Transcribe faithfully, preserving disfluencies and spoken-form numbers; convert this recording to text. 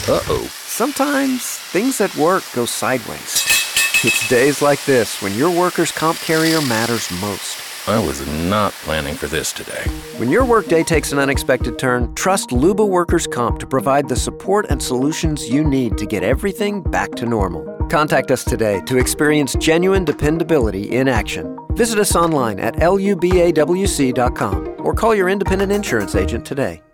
Uh-oh. Sometimes things at work go sideways. It's days like this when your workers' comp carrier matters most. I was not planning for this today. When your workday takes an unexpected turn, trust Luba Workers' Comp to provide the support and solutions you need to get everything back to normal. Contact us today to experience genuine dependability in action. Visit us online at lubawc dot com or call your independent insurance agent today.